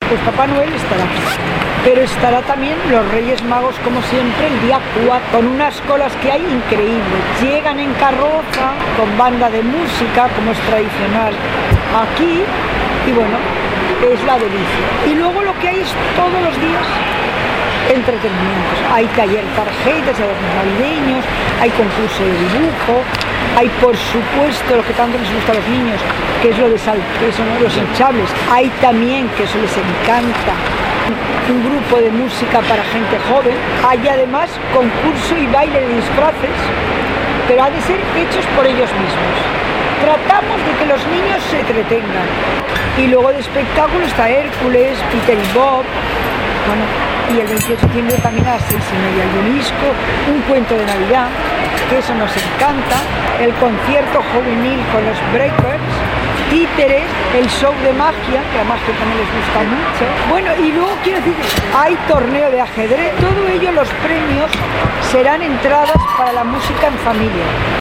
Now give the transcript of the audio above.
Pues Papá Noel estará aquí. Pero estará también los Reyes Magos, como siempre, el día 4, con unas colas que hay increíbles. Llegan en carroza, con banda de música, como es tradicional aquí, y bueno, es la delicia. Y luego lo que hay es todos los días entretenimientos. Hay taller tarjetas de los navideños, hay concurso de dibujo, hay por supuesto lo que tanto les gusta a los niños, que es lo de que son los hinchables. Hay también, que eso les encanta, un grupo de música para gente joven. Hay además concurso y baile de disfraces, pero ha de ser hechos por ellos mismos. Tratamos de que los niños se entretengan. Y luego de espectáculo está Hércules, Peter y Bob, bueno, y el 28 de septiembre también a las 6:30 el Bonisco, un cuento de Navidad, que eso nos encanta, el concierto juvenil con los Breakers, títeres, el show de magia, que a magia también les gusta mucho. Bueno, y luego quiero decir, hay torneo de ajedrez, todo ello, los premios serán entradas para la música en familia.